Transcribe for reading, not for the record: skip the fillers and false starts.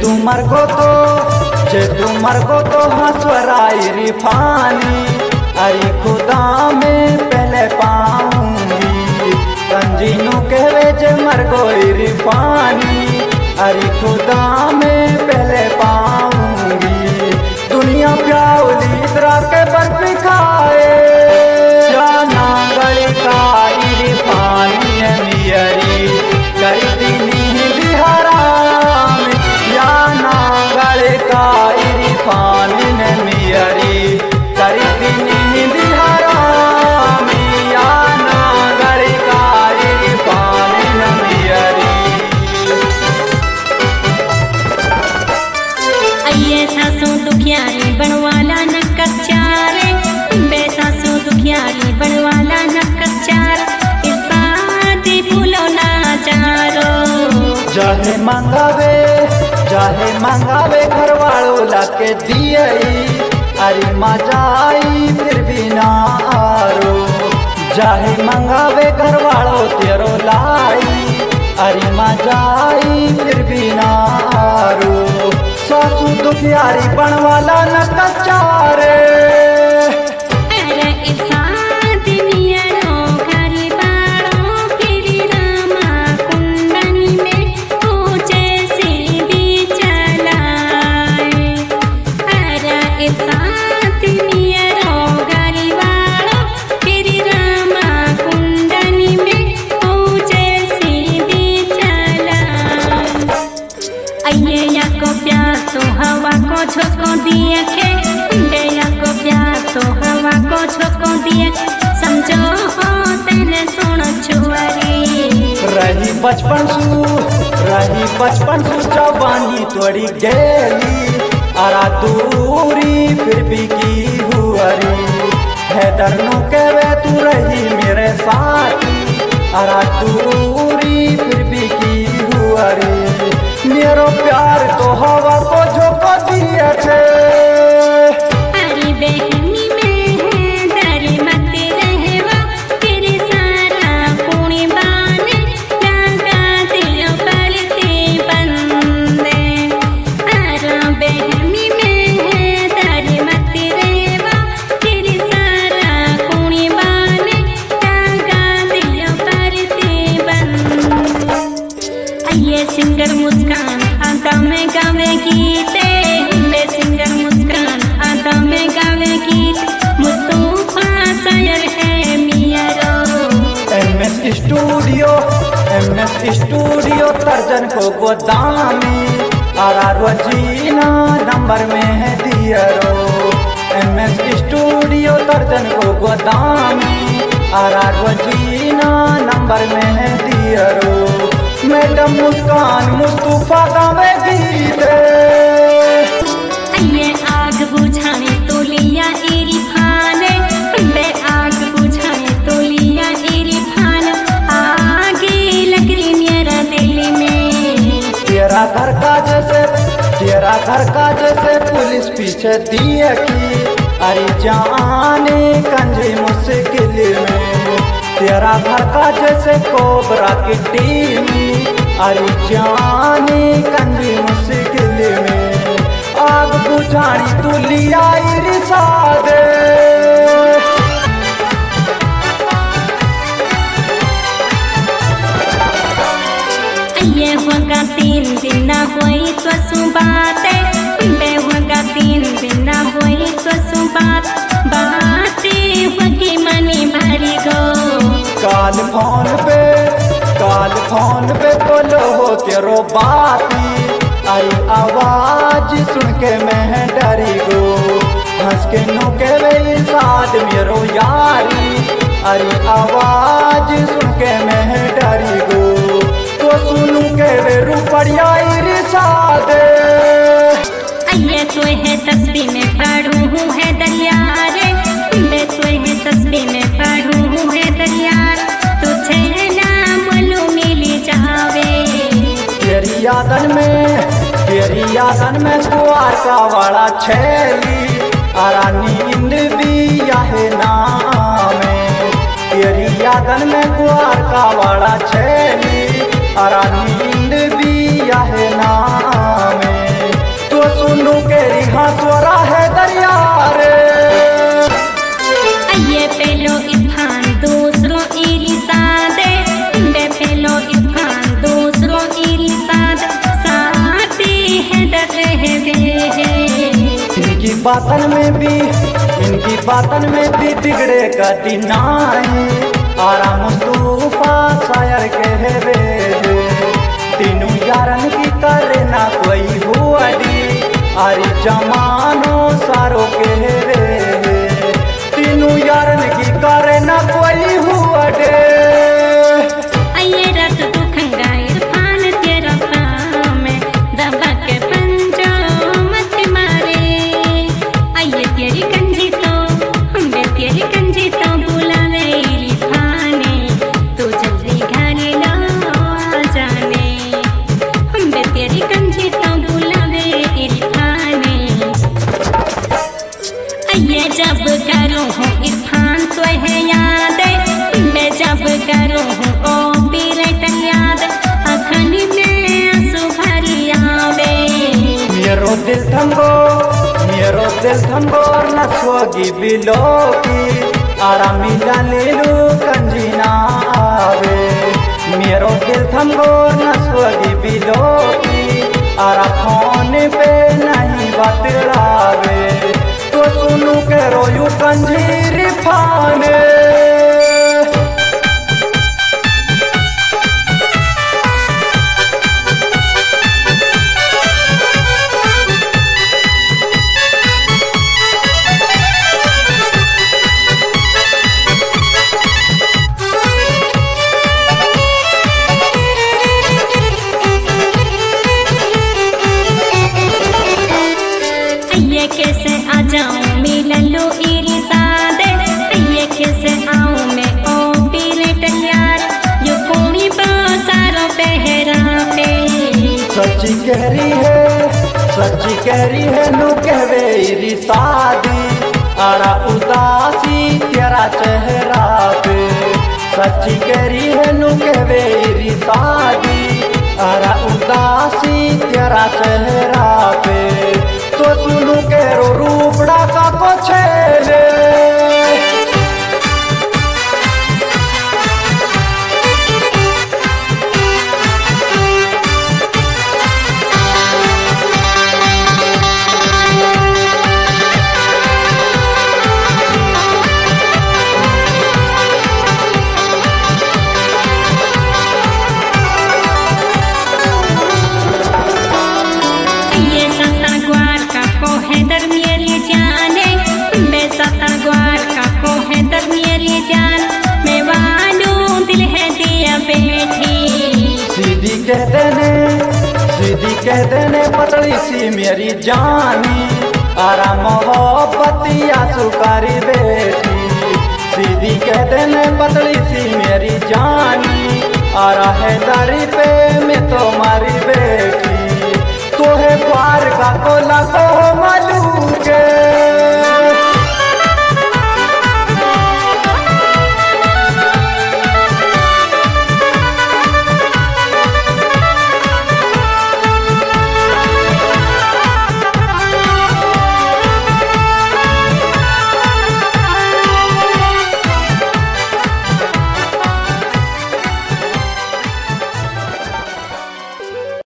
तू मर गो तो हंसवराई रिफानी, अरे खुदा में पहले पाऊंगी। कंजीनू कहवे जे मर गोई रिफानी, अरे खुदा में पहले पाऊंगी। दुनिया प्याउली इतरा के बर्फी खाए, जाना गली का रिफानी मियरी कर दीनी बिहाराम, जाना गली का रिफानी मियरी कर दीनी बिहाराम, जाना गली का रिफानी मियरी। अये सासू दुखियारी बनवाला न कच्चारे, बे सासू दुखियारी बनवाला न कच्चार, इसादी फूलो ना चारो। चाहे मंगावे घर वालों लाके दिए, अरे मजाई फिर भी ना आरो। चाहे मंगावे घर वालों तेरो लाई, अरे मजाई फिर भी ना आरो। सासू दुखियारी बनवाला न कच्चारे, हवा को झोंको दिए के, बेया को प्यार तो हवा को झोंको दिए, समझो हो तेने सुन छुआरी। रही बचपन सु जवानी तोड़ी गेली, अरा दूरी फिर भी की हुआरी। हैदर नु कहवे तू रही मेरे साथी, अरा दूरी फिर भी की हुआरी। मेरो प्यार तो हवा को झोंको दिए थे, अरे बेहनी में है डरी मत रहवा, तेरे सारा पुणी बाने लगा दियो पलते बंदे। अरे बेहनी में है डरी मत रहवा, तेरे सारा पुणी बाने लगा दियो पलते बंदे। अये सिंगर मुस्कान आता में गावे गीते, मैं सिंगर मुस्कान आता में गावे गीत, मुस्तफा शायर है मियारो। MS स्टूडियो तर्जन को गोदामी, आरा रोजीना नंबर में है दियरो। MS स्टूडियो तर्जन को गोदामी, आरा रोजीना नंबर में है दियरो। मैडम मुस्कान मुस्तफा गावे गीते, ये आग बुझाने तो लिया एरी फाने, बे आग बुझाने तो लिया एरी फान, आगे लग रही मेरा दिल में। तेरा घर का जैसे पुलिस पीछे दिए की, अरे जाने कंजी मुश्किल में। तेरा घर का जैसे कोबरा की टीम, अरे जाने कंजी मुश्किल में। आग बुझानी तू लिया रिसा दे, ये होगा 3 दिन ना हुई तो सुबाते, बे होगा 3 दिन ना हुई तो सुबात, बातें होगी मनी भरी गो। काल फोन पे बोलो हो तेरो बाती, अरे आवाज सुन के मैं डरी गो। हंस के नु के वे साथ मेरो यारी, अरे आवाज सुन के मैं डरी गो। तो सुनू के वे रुपड़िया रिसा दे, अये तो है तस्वीर में पढ़ू हूँ है दरिया रे, मैं तो है तस्वीर में पढ़ू हूँ है दरिया, तुझे नाम लो मिली जावे। तेरी यादन में कुआर का वाला छेली, आरा नींद भी आहे नाम। तेरी यादन में कुआर का वाला छेली, आरा नींद भी आहे नाम। बातन में भी बिगड़े कति नाई आरा मुस्तफा शायर कहवे तीनों यारन की करे ना कोई हुआडी आरी जमानो सारो कहवे तीनों यारन की करे ना कोई हुआडे आइए रात तू खंगाइर पान तेरा पाँव में दबा के पंजो मत मारे आइए तेरी कंजी तो हमने तेरी कंजी तो बुलावे इरी पाने तू जल्दी घर लो आ जाने हमने तेरी कंजी तो बुलावे इरी पाने आइए जब करूँ हूँ इरफान तो है याद मैं जब करूँ हूँ ओ पीरट याद अखनी में आंसू भरी आवे मेरो दिल थंगो न सोगी बिलोकी आरा मिला लेलू कंजी ना आवे मेरो दिल थंगो न सोगी बिलोकी आरा फोन पे नहीं बतलावे तो सुनू के रोयू कंजीरी फाने कैसे आ जाऊं मिलन लो इरी सादे ये कैसे आऊं मैं ओ पीरट यार यो कोई बासारो पहरा पे सच्ची कह रही है नु कहवे इरी शादी आरा उदासी तेरा चेहरा पे सच्ची कह रही है नु कहवे इरी शादी आरा उदासी तेरा चेहरा पे तो सुनू के रूपड़ा का को छेले सीधी कह देने पतली सी मेरी जानी आरा मोहब्बतिया सुकारी बेटी सीधी कह देने पतली सी मेरी जानी आरा हैदारी पे मैं तुम्हारी बेटी तो है प्यार का कोला को मलू के